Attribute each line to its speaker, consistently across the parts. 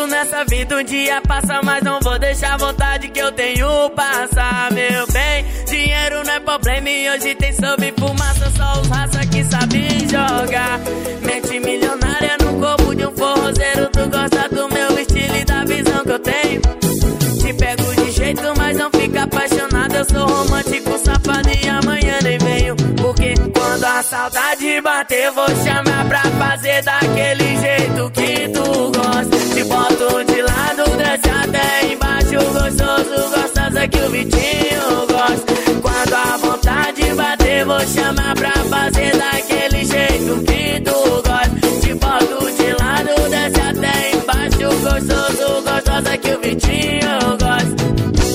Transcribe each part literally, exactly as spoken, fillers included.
Speaker 1: tudo nessa vida um dia passa, mas não vou deixar a vontade que eu tenho passar, meu bem. Dinheiro não é problema e hoje tem sob fumaça, só os raça que sabem jogar. Mente milionária no corpo de um forrozeiro, tu gosta do meu estilo e da visão que eu tenho. Te pego de jeito, mas não fica apaixonado, eu sou romântico, safado e amanhã nem venho. Porque quando a saudade bater, vou chamar pra fazer daquele jeito que tu gosta. Te boto de lado, desce até embaixo, gostoso, gostosa que o Vitinho gosta. Quando a vontade bater, vou chamar pra fazer daquele jeito que tu gosta. Te boto de lado, desce até embaixo, gostoso, gostosa que o Vitinho gosta.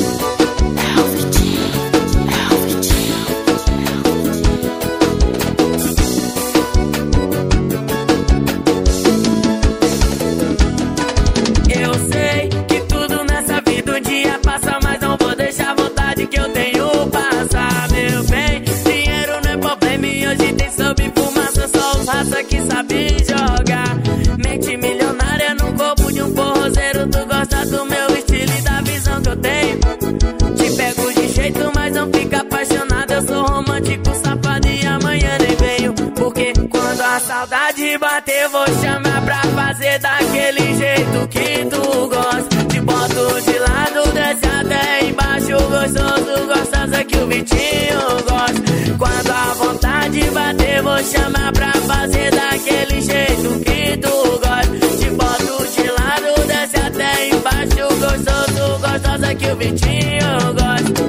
Speaker 1: Mas não vou deixar a vontade que eu tenho passar, meu bem. Dinheiro não é problema e hoje tem sob fumaça, só os raça que sabem jogar. Mente milionária no corpo de um forrozeiro, tu gosta do meu estilo e da visão que eu tenho. Te pego de jeito, mas não fica apaixonado, eu sou romântico, safado e amanhã nem venho. Porque quando a saudade bater, vou chamar pra fazer daquele jeito que tu gosta. Te boto de lado, desce até embaixo, gostoso, gostosa que o Vitinho gosta. Quando a vontade bater, vou chamar pra fazer daquele jeito que tu gosta. Te boto de lado, desce até embaixo, gostoso, gostosa que o Vitinho gosta.